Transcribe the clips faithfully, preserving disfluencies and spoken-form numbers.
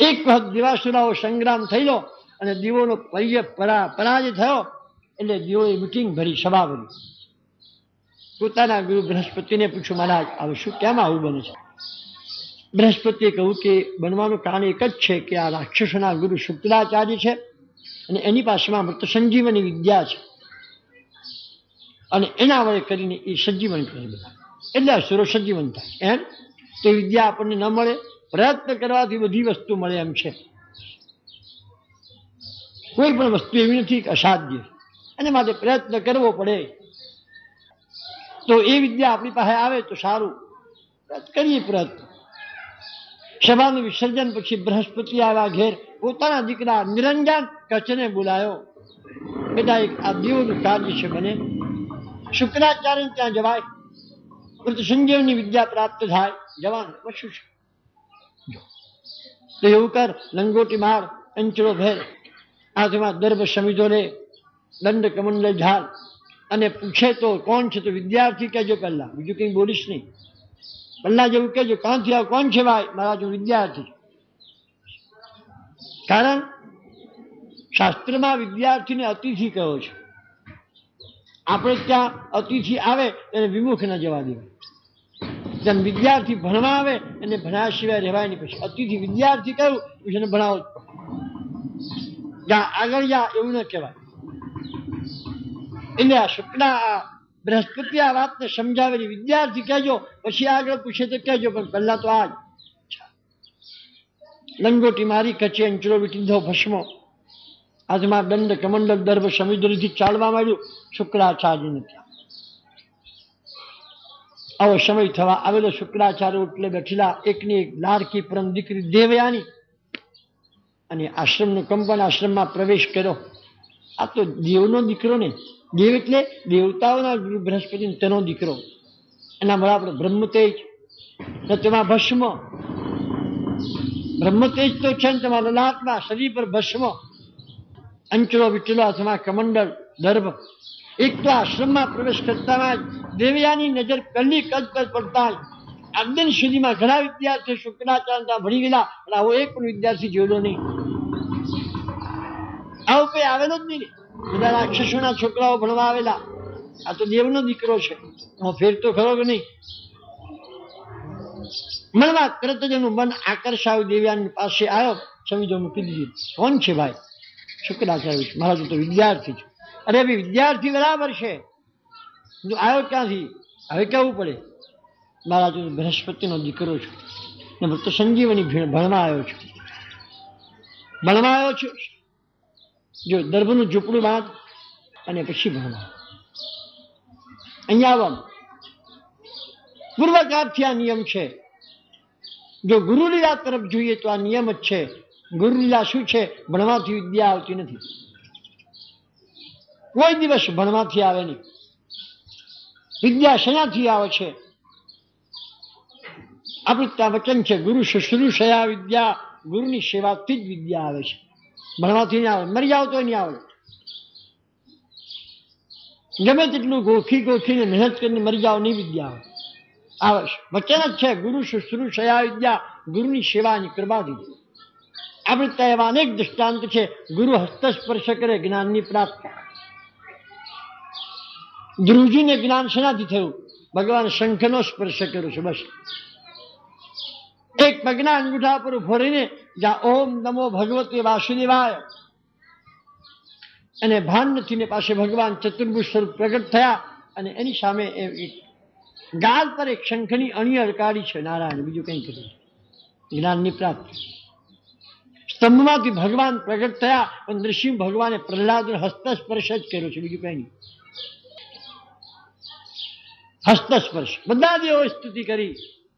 એક વખત દેવાસુરાઓ સંગ્રામ થયેલો અને દેવોનો પરિજય પરાજય થયો એટલે દેવોએ મિટિંગ ભરી, સભા ભરી. પોતાના ગુરુ બૃહસ્પતિને પૂછ્યું, મહારાજ હવે શું કેમ આવું બને છે? બૃહસ્પતિએ કહ્યું કે બનવાનું કારણ એક જ છે કે આ રાક્ષસોના ગુરુ શુક્રાચાર્ય છે અને એની પાસેમાં મૃત સંજીવની વિદ્યા છે અને એના વડે કરીને એ સંજીવન કરે બધા, એટલે અસુરો સંજીવન થાય. એમ તો વિદ્યા આપણને ન મળે, પ્રયત્ન કરવાથી બધી વસ્તુ મળે એમ છે. કોઈ પણ વસ્તુ એવી નથી કે અસાધ્ય, અને માટે પ્રયત્ન કરવો પડે. તો એ વિદ્યા આપણી પાસે આવે તો સારું, કરીએ પ્રયત્ન. સભાનું વિસર્જન પછી બૃહસ્પતિ આવ્યા ઘેર, પોતાના દીકરા નિરંજન કચ્છને બોલાયો. બેટા એક આ દેવનું કાર્ય છે, બને શુક્રાચાર્ય ત્યાં જવાય, મૃત સંજીવની વિદ્યા પ્રાપ્ત થાય, જવાનું શું છે? તો એવું કર, લંગોટી માર, અંચળો ભેર, હાથમાં દર્ભ સમિધો લે, દંડ કમંડલ ઝાલ, અને પૂછે તો કોણ છે તો વિદ્યાર્થી કહેજો, પહેલા બીજું કંઈ બોલીશ નહીં. પહેલા જેવું કહેજો, ક્યાંથી આવ, કોણ છે ભાઈ? મારા જો વિદ્યાર્થી. કારણ શાસ્ત્રમાં વિદ્યાર્થીને અતિથિ કહ્યો છે. આપણે ત્યાં અતિથિ આવે એને વિમુખ ન જવા દેવાય. જેમ વિદ્યાર્થી ભણવા આવે એને ભણ્યા સિવાય રહેવાય નહીં. પછી અતિથિ વિદ્યાર્થી કહ્યું પછી એને ભણાવો, જા આગળ જા એવું ન કહેવાય. એટલે આ શુક્લા બૃહસ્પતિ આ વાતને સમજાવેલી, વિદ્યાર્થી કહેજો, પછી આગળ પૂછે તો કહેજો, પણ પહેલા તો આજ. લંગોટી મારી, કચે અંચળો વીટીધો ભસ્મો, હાથમાં દંડ કમંડલ દર્ભ સમિધોથી ચાલવા માંડ્યું શુક્રાચાર્યને ત્યાં. આવો સમય થવા આવેલો. શુક્રાચાર્ય એટલે બેઠેલા, એકની એક લાડકી પરમ દીકરી દેવયાની, અને આશ્રમનો કંપન આશ્રમમાં પ્રવેશ કર્યો. આ તો દેવનો દીકરો ને, દેવ એટલે દેવતાઓના ગુરુ બૃહસ્પતિ, તેનો દીકરો. એના મળે આપણે બ્રહ્મતેજ, તેમાં ભસ્મ. બ્રહ્મતેજ તો છે ને તમારા લલાટમાં, શરીર પર ભસ્મ, અંચળો વિચલો, હાથમાં કમંડળ દર્ભ. એક તો આશ્રમમાં પ્રવેશ કરતા દેવયાની નજર પહેલી કદ પર પડતા આજ દિન સુધીમાં ઘણા વિદ્યાર્થીઓ શુક્રાચાર્ય ભણી ગયેલા, પણ આવો એક પણ વિદ્યાર્થી જોયેલો નહીં. આવો કોઈ આવેલો જ નહીં. બધા રાક્ષસોના છોકરાઓ ભણવા આવેલા. આ તો દેવનો દીકરો છે, ફેર તો ખરો કે નહીં? મનમાં તરત જ એનું મન આકર્ષાયું, દેવયાની પાસે આવ્યો, સમિધો મૂકી દીધી. કોણ છે ભાઈ? શુક્રાચાર્ય. મારા તો વિદ્યાર્થી છે. અરે ભાઈ વિદ્યાર્થી બરાબર છે, તું આવ્યો ક્યાંથી? હવે કેવું પડે, મારા તો બૃહસ્પતિનો દીકરો છું ને મૃત સંજીવની ભણવા આવ્યો છું. ભણવા આવ્યો છું, જો દર્ભનું ઝૂંપડું બાંધ અને પછી ભણવા. અહીંયા આવવાનું પૂર્વકાળથી આ નિયમ છે. જો ગુરુલીલા તરફ જોઈએ તો આ નિયમ જ છે. ગુરુલીલા શું છે? ભણવાથી વિદ્યા આવતી નથી. કોઈ દિવસ ભણવાથી આવે નહીં. વિદ્યા શેનાથી આવે છે? આપણે ત્યાં વચન છે, ગુરુ શુશ્રૂષયા વિદ્યા, ગુરુની સેવાથી જ વિદ્યા આવે છે. ભણવાથી નહીં આવે. મરી જાવ તો નહીં આવે. ગમે તેટલું ગોખી ગોખીને મહેનત કરીને મરી જાવ, નહીં વિદ્યા આવે. આવે વચન જ છે, ગુરુ શુશ્રૂષયા વિદ્યા, ગુરુની સેવાની કૃપાથી. આપણે ત્યાં એવા અનેક દૃષ્ટાંત છે. ગુરુ હસ્તસ્પર્શ કરે, જ્ઞાનની પ્રાપ્તિ. ધ્રુવજીને જ્ઞાન શેનાથી થયું? ભગવાન શંખનો સ્પર્શ કર્યો છે, બસ. એક પગના અંગૂઠા પર ઉભો રહીને જ્યાં ઓમ નમો ભગવતે વાસુદેવાય અને ભાન નથી ને પાસે ભગવાન ચતુર્ભુજ સ્વરૂપ પ્રગટ થયા, અને એની સામે ગાલ પર એક શંખની અણી અડકાડી છે નારાયણ, બીજું કંઈ કર્યું. જ્ઞાનની પ્રાપ્તિ. સ્તંભમાંથી ભગવાન પ્રગટ થયા, પણ નૃસિંહ ભગવાને પ્રહલાદનો હસ્તસ્પર્શ જ કર્યો છે, બીજું કંઈ નહીં. હસ્તસ્પર્શ. બધા દેવોએ સ્તુતિ કરી.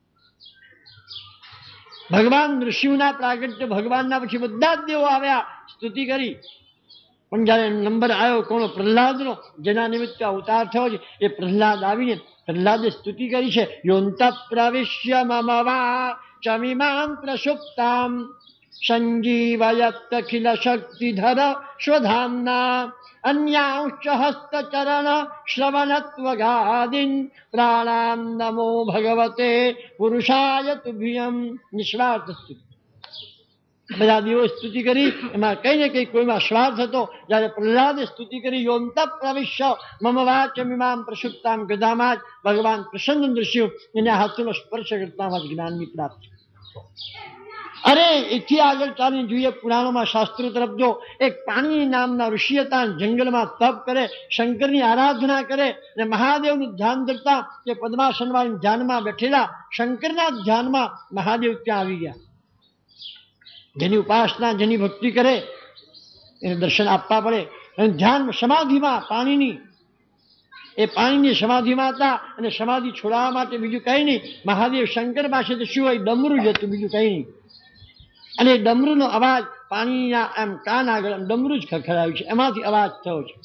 ભગવાન નૃસિંહના પ્રાગટ્ય ભગવાનના પછી બધા જ દેવો આવ્યા, સ્તુતિ કરી. પણ જયારે નંબર આવ્યો કોનો? પ્રહલાદનો, જેના નિમિત્તે અવતાર થયો છે. એ પ્રહલાદ આવીને પ્રહલાદે સ્તુતિ કરી છે. યોંત પ્રવિશ્ય મમ વા ચમિમાં પ્રસુપ્તામ સંજીવયત અખિલ શક્તિધર સ્વધામ્ના અન્યાંશ્ચ હસ્તચરણ શ્રવણત્વગાદીન પ્રાણામ નમો ભગવતે પુરુષાય તુભ્યં. નિસ્વાર્થ સ્તુતિ. બધા દેવો સ્તુતિ કરી, એમાં કઈ ને કઈ કોઈમાં સ્વાર્થ હતો. જયારે પ્રહલાદે સ્તુતિ કરી, યોંત પ્રવિશ્ય મમ વાચમિમામ પ્રસુપ્તામ ગદામાં, ભગવાન પ્રસન્ન દૃશ્યું, એને હાથનો સ્પર્શ કરતા જ્ઞાનની પ્રાપ્તિ. અરે એથી આગળ ચાલી જોઈએ પુરાણોમાં, શાસ્ત્રો તરફ જો. એક પાણી નામના ઋષિ હતા, જંગલમાં તપ કરે, શંકરની આરાધના કરે અને મહાદેવનું ધ્યાન ધરતા. કે પદ્માસન વાળી ધ્યાનમાં બેઠેલા શંકરના ધ્યાનમાં મહાદેવ ત્યાં આવી ગયા. જેની ઉપાસના, જેની ભક્તિ કરે એને દર્શન આપવા પડે. અને ધ્યાન સમાધિમાં પાણીની, એ પાણીની સમાધિમાં હતા અને સમાધિ છોડાવવા માટે બીજું કંઈ નહીં, મહાદેવ શંકર પાસે તો શું હોય, ડમરું જ હતું, બીજું કંઈ નહીં. અને ડમરૂનો અવાજ પાણીના એમ કાન આગળ ડમરું જ ખખડાવ્યું છે, એમાંથી અવાજ થયો છે,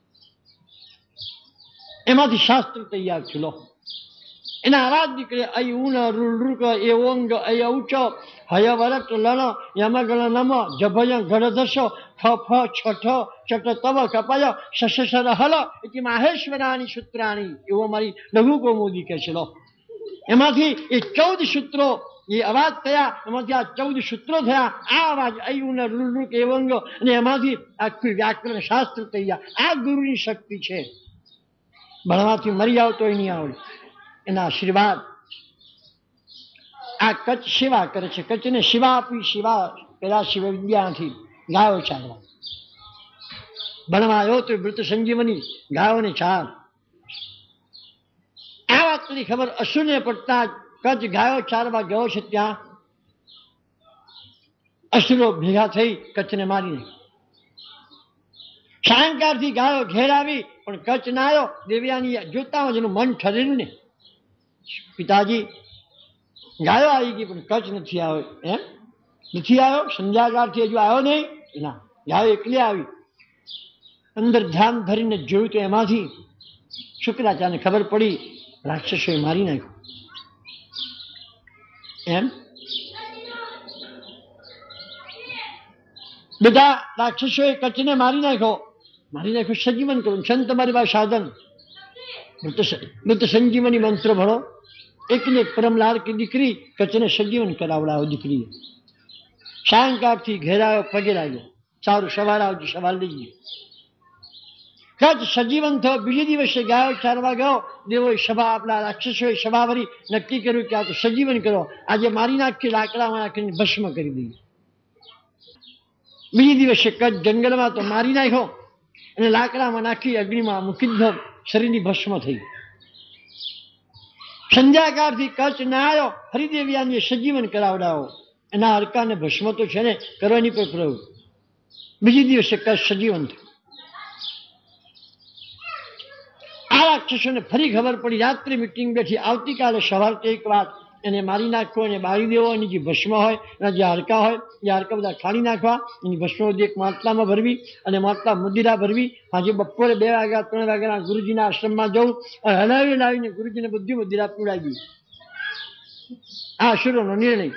એમાંથી શાસ્ત્ર તૈયાર છે. લો એના અવાજ નીકળે, અયુન રૂક એવોંગ અયૌચ હય વરત લણ યમગલ નમ જભય ગઢધશ ફ ફ છઠ ચટ તવ કપય શશર હલ એટલે માહેશ્વરાની સૂત્રાણી, એવો મારી લઘુ કૌમુદી કહે છે. લો એમાંથી એ ચૌદ સૂત્રો એ અવાજ થયા, એમાંથી આ ચૌદ સૂત્રો થયા. આ અવાજ અયુન રૂક એવંગ, અને એમાંથી આખું વ્યાકરણ શાસ્ત્ર તૈયાર. આ ગુરુની શક્તિ છે. ભણવાથી મરી આવતો નહીં આવડે, એના આશીર્વાદ. આ કચ્છ સેવા કરે છે. કચ્છને શિવા આપી, શિવા પેલા શિવ વિદ્યાથી ગાયો ચાલવા. ભણવા આવ્યો તો મૃત સંજીવની ગાયોને ચાર. આ વાતની ખબર અસુરને પડતા કચ્છ ગાયો ચારવા ગયો છે. ત્યાં અસુરો ભેગા થઈ કચ્છને મારીને. સાયંકાળથી ગાયો ઘેર આવી પણ કચ્છ ના આવ્યો. દેવ્યાની જોતા જેનું મન ઠરેલું ને, પિતાજી ગાયો આવી ગઈ પણ કચ્છ નથી આવ્યો. એમ નથી આવ્યો, સંધ્યાકાળથી હજુ આવ્યો નહીં. ના, ગાયો એકલી આવી. અંદર ધ્યાન ધરીને જોયું તો એમાંથી શુક્રાચાર્યને ખબર પડી, રાક્ષસોએ મારી નાખ્યું. એમ બધા રાક્ષસોએ કચ્છને મારી નાખ્યો. મારી નાખ્યો સજીવન કરું. છંદ તમારી પાસે સાધન, મૃત સંજીવની મંત્ર ભણો. એકને પરમલાલ કી દીકરી કચ્છને સજીવન કરાવડાવો. દીકરીએ સાયંકાળથી ઘેરાયો, પગે લાગ્યો, સારું સવાર આવજો, સવાર લઈ ગયો. કચ્છ સજીવન થયો. બીજે દિવસે ગાયો ચારવા ગયો. દેવોએ સભા, આપણા રાક્ષસોએ સભા ભરી, નક્કી કર્યું કે આ તો સજીવન કરો, આજે મારી નાખી, લાકડામાં નાખીને ભસ્મ કરી દઈએ. બીજે દિવસે કચ્છ જંગલમાં તો મારી નાખ્યો અને લાકડામાં નાખી અગ્નિમાં મૂકી દીધો. શરીરની ભસ્મ થઈ. સંધ્યાકાળથી કચ્છ ના આવ્યો. હરિદેવ્યાને સજીવન કરાવડાવો. એના હડકાને ભસ્મ તો છે ને, કરવાની પણ પ્રવૃત્તિ. બીજે દિવસે કચ્છ સજીવન થયું. આ રાક્ષસોને ફરી ખબર પડી. રાત્રે મિટિંગ બેઠી, આવતીકાલે સવાર એક વાત એને મારી નાખવો, એને બાળી દેવો. એની જે ભસ્મ હોય, એના જે હાડકા હોય, એ હાડકા બધા ખાલી નાખવા. એની ભસ્મ એક માટલામાં ભરવી અને માટલા મુદીરા ભરવી. આજે બપોરે બે વાગ્યા ત્રણ વાગ્યાના ગુરુજીના આશ્રમમાં જવું, હલાવી લાવીને ગુરુજીને બધી મુદીરા પીવડાવી. આ અસુરોનો નિર્ણય.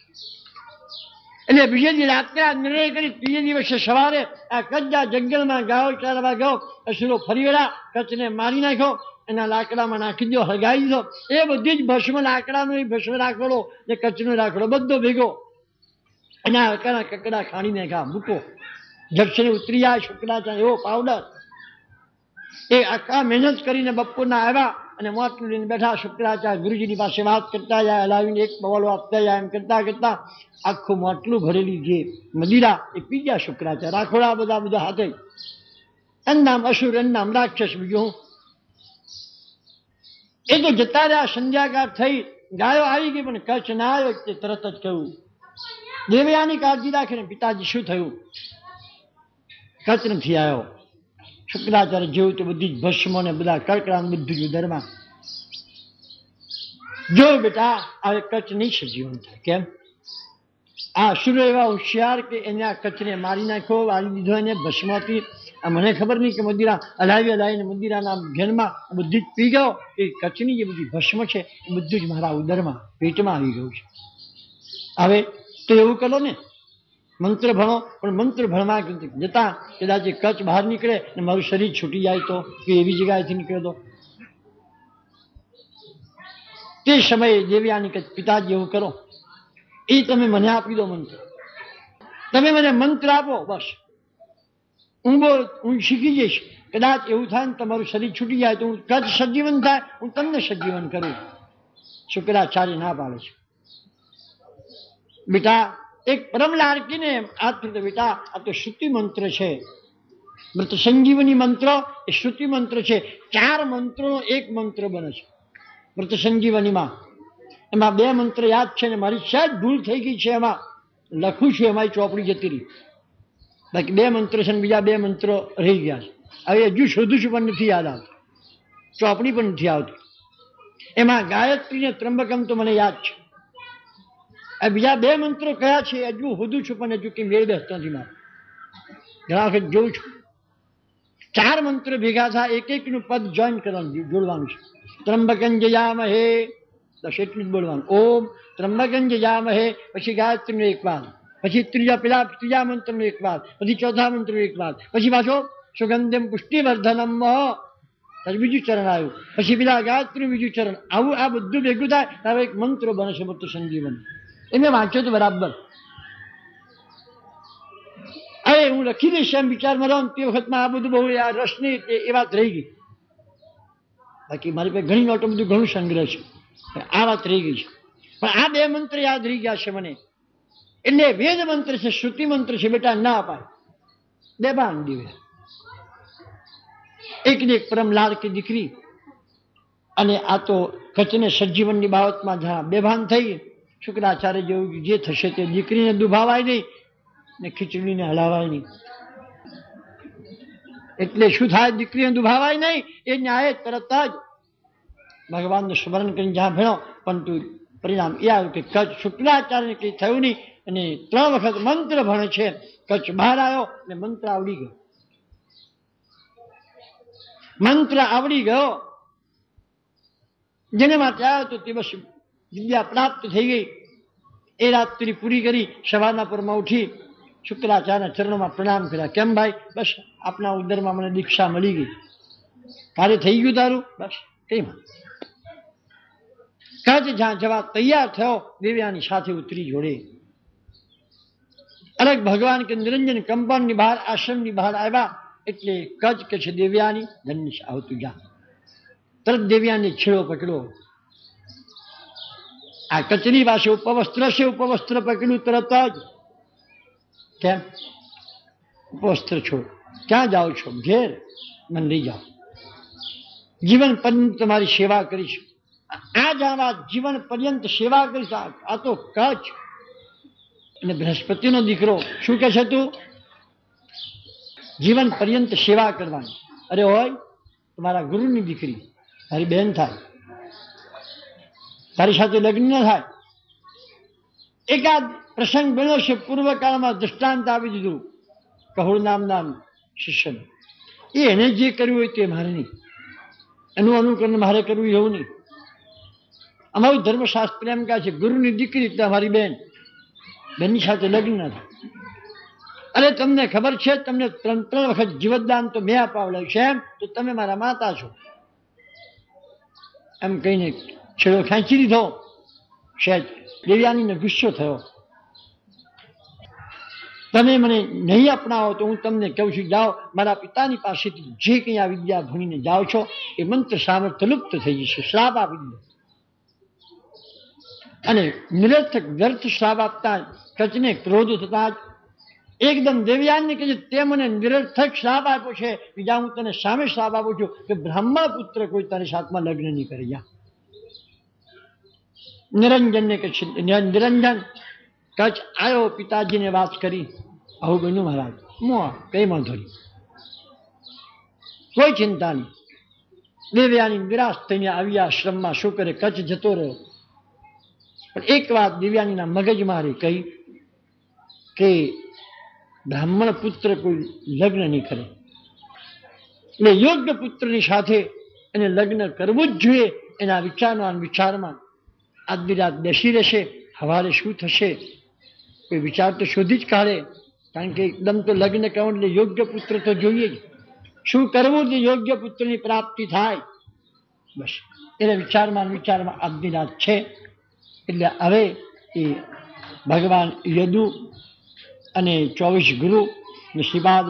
એટલે બીજે દિવસે રાત્રે આ નિર્ણય કરી. ત્રીજે દિવસે સવારે આ કચ્છના જંગલમાં ગાયો ચારવા ગયો. અસુરો ફરી વળ્યા, કચ્છને મારી નાખ્યો, એના લાકડામાં નાખી દો, હળગાવી દીધો. એ બધી જ ભસ્મ, લાકડાનો ભસ્મ રાખડો ને કચ્છનો રાખડો બધો ભેગો એના હળકાના કકડા ખાણી નાખ્યા. મૂકો જક્ષને ઉતરી જાય. શુક્રાચાર્ય એવો પાવડર. એ આખા મહેનત કરીને બપોરના આવ્યા અને મોટલું લઈને બેઠા. શુક્રાચાર્ય ગુરુજીની પાસે વાત કરતા જાય, હલાવીને એક બવાલો આપતા જાય. એમ કરતા કરતા આખું મોટલું ભરેલી જે મદિરા એ પી ગયા શુક્રાચાર્ય. રાખોડા બધા બધા હાથે. એનું નામ અસુર, એનું નામ રાક્ષસ. બીજું એ તો જતા રહ્યા. સંધ્યાકાળ થઈ, ગાયો આવી ગઈ પણ કચ્છ ના આવ્યો. તે તરત જ કહ્યું, દેવયાની કાળજી રાખીને, પિતાજી શું થયું? કચ્છ નથી આવ્યો. શુક્રાચાર્ય જેવું તો બધી જ ભસ્મ ને બધા કડકડા બધું જ ઉદરમાં. જો બેટા હવે કચ્છ નહીં સજીવન થાય. કેમ? આ અસુરો એવા હોશિયાર કે એને આ કચ્છને મારી નાખ્યો, વાળી દીધો એને ભસ્મથી. આ મને ખબર નહીં કે મદિરા હલાવી હલાવીને મદિરાના ઘેરમાં બધી જ પી ગયો. એ કચ્છની જે બધી ભસ્મ છે એ બધું જ મારા ઉદરમાં, પેટમાં આવી ગયું છે. હવે તો એવું કરો ને, મંત્ર ભણો. પણ મંત્ર ભણવા જતા કદાચ કચ્છ બહાર નીકળે ને મારું શરીર છૂટી જાય તો, કે એવી જગ્યાએથી નીકળે તો. તે સમયે દેવ્યાની કે પિતાજી એવું કરો, એ તમે મને આપી દો મંત્ર. તમે મને મંત્ર આપો, બસ હું બોલ હું શીખી જઈશ. કદાચ એવું થાય ને તમારું શરીર છૂટી જાય તો હું કચ્છ સજીવન થાય, હું તમને સજીવન કરું. શુક્રાચાર્ય ના પાડે છે. બેટા એક પરમ લાડકીને આ બેટા આ તો શ્રુતિ મંત્ર છે. મૃત સંજીવની મંત્ર એ શ્રુતિ મંત્ર છે. ચાર મંત્રોનો એક મંત્ર બને છે મૃત સંજીવનીમાં. એમાં બે મંત્ર યાદ છે ને મારી સહેજ ભૂલ થઈ ગઈ છે, એમાં લખું છું, એમાં ચોપડી જતી રહી. બાકી બે મંત્ર છે ને બીજા બે મંત્રો રહી ગયા છે. હવે હજુ શોધું છું પણ નથી યાદ આવતું, ચોપડી પણ નથી આવતી. એમાં ગાયત્રી ને ત્રંબકમ તો મને યાદ છે. આ બીજા બે મંત્રો કયા છે હજુ શોધું છું પણ હજુ કઈ મેળ બેસતો નથી મારે. ઘણા વખત જોઉં છું. ચાર મંત્ર ભેગા થાય, એક એક નું પદ જોઈન કરવાનું, જોડવાનું છે. ત્રંબકં જયામહે, બસ એટલું જ બોલવાનું. ઓમ ત્રંબકં જયામહે, પછી ગાયત્રીનો એક વાર, પછી ત્રીજા પેલા ત્રીજા મંત્રનો એક વાર, પછી ચોથા મંત્રનો એક વાર, પછી પાછો સુગંધમ પુષ્ટિવર્ધનમ, પછી બીજું ચરણ આવ્યું, પછી પેલા ગાયત્રી બીજું ચરણ. આવું આ બધું ભેગું થાય ત્યારે એક મંત્ર બને છે મૃત સંજીવન. એ મેં વાંચ્યો તો બરાબર. અરે હું લખી દઈશ એમ વિચારમાં રહો તે વખતમાં આ બધું બહુ આ રસ નહીં, એ વાત રહી ગઈ. બાકી મારી પાસે ઘણી નોટો બધું ઘણું સંગ્રહ છે, આ વાત રહી ગઈ છે. પણ આ બે મંત્ર યાદ રહી ગયા છે મને. એટલે વેદ મંત્ર છે, શ્રુતિ મંત્ર છે, બેટા ના અપાય. બે બાન દિવે એક ને એક પરમ લાડકી દીકરી. અને આ તો કચ્છને સજીવનની બાબતમાં જ્યાં બેભાન થઈ, શુક્રાચાર્ય જેવું જે થશે તે દીકરીને દુભાવાય નહીં ને ખીચડીને હલાવાય નહીં. એટલે શું થાય? દીકરીને દુભાવાય નહીં એ ન્યાય તરત જ ભગવાનનું સ્મરણ કરીને જ્યાં ભણો, પરંતુ પરિણામ એ આવ્યું કે કચ્છ શુક્રાચાર્યને કંઈ થયું નહીં. અને ત્રણ વખત મંત્ર ભણે છે. કચ્છ બહાર આવ્યો અને મંત્ર આવડી ગયો. મંત્ર આવડી ગયો જેને માટે આવ્યો તો તે બસ વિદ્યા પ્રાપ્ત થઈ ગઈ. એ રાત્રિ પૂરી કરી સવારના પરમાં ઉઠી શુક્રાચાર્યના ચરણોમાં પ્રણામ કર્યા. કેમ ભાઈ? બસ આપના ઉદરમાં મને દીક્ષા મળી ગઈ. કાર્ય થઈ ગયું તારું? બસ કઈ માં કચ્છ જ્યાં જવા તૈયાર થયો, દેવ્યાની સાથે ઉતરી જોડે. અલગ ભગવાન કે નિરંજન કંપાઉન્ડની બહાર આશ્રમની બહાર આવ્યા એટલે કચ્છ કે છે દેવ્યાની ધન્ય આવતું જા. તરત દેવ્યાની છેડો પકડો. આ કચ્છની પાસે ઉપવસ્ત્ર છે, ઉપવસ્ત્ર પકડ્યું તરત જ. કેમ? ઉપવસ્ત્ર છોડ. ક્યાં જાઓ છો? ઘેર. મને લઈ જાઓ, જીવન પર્યંત તમારી સેવા કરીશ. આ જાવા જીવન પર્યંત સેવા કરીશ. આ તો કચ્છ. અને બૃહસ્પતિનો દીકરો શું કહે છે? તું જીવન પર્યંત સેવા કરવાની. અરે હોય તમારા ગુરુની દીકરી તારી બહેન થાય, તારી સાથે લગ્ન ન થાય. એકાદ પ્રસંગ બન્યો છે પૂર્વકાળમાં, દૃષ્ટાંત આપી દીધું કહોળ નામના શિષ્યને. એ એને જે કર્યું હોય તે મારે નહીં, એનું અનુકરણ મારે કરવું એવું નહીં. અમારું ધર્મશાસ્ત્ર એમ કહે છે ગુરુની દીકરી એટલે અમારી બહેન, બેનની સાથે લગ્ન ન થાય. અરે તમને ખબર છે, તમને ત્રણ ત્રણ વખત જીવતદાન તો મેં અપાવડાવ્યું છે, એમ તો તમે મારા માતા છો એમ કહીને છેડો ખેંચી લીધો. સહેજ દેવ્યાનીને ગુસ્સો થયો. તમે મને નહીં અપનાવો તો હું તમને કહું છું, જાઓ મારા પિતાની પાસેથી જે કંઈ આ વિદ્યા ભણીને જાઓ છો એ મંત્ર સામર્થ્ય લુપ્ત થઈ જશે. શ્રાપ આપી દીધો. અને નિરર્થક વ્યર્થ શ્રાપ આપતા કચ્છને ક્રોધ થતા જ એકદમ દેવ્યાનને કહે છે, તે મને નિરર્થક શ્રાપ આપ્યો છે, બીજા હું તને સામે શ્રાપ આપું છું કે બ્રાહ્મણ પુત્ર કોઈ તારી સાથમાં લગ્ન નહીં કરે. જા. નિરંજનને કહે છે, નિરંજન કચ્છ આવ્યો, પિતાજીને વાત કરી, આવું બન્યું મહારાજ. મો કઈ વાંધો નહીં, કોઈ ચિંતા નહીં. દેવ્યાની નિરાશ થઈને આવી આશ્રમમાં. શું કરે? કચ્છ જતો રહ્યો. પણ એક વાત દેવ્યાનીના મગજ મારી કહી કે બ્રાહ્મણ પુત્ર કોઈ લગ્ન નહીં કરે, એટલે યોગ્ય પુત્રની સાથે એને લગ્ન કરવું જ જોઈએ. એના વિચારમાં વિચારમાં આજની રાત બેસી રહેશે, સવારે શું થશે કોઈ વિચાર તો શોધી જ કાઢે. કારણ કે એકદમ તો લગ્ન કરવું એટલે યોગ્ય પુત્ર તો જોઈએ જ. શું કરવું જે યોગ્ય પુત્રની પ્રાપ્તિ થાય? બસ એને વિચારમાં વિચારમાં આજની રાત છે. એટલે હવે એ ભગવાન યદુ અને ચોવીસ ગુરુ ને શ્રીપાદ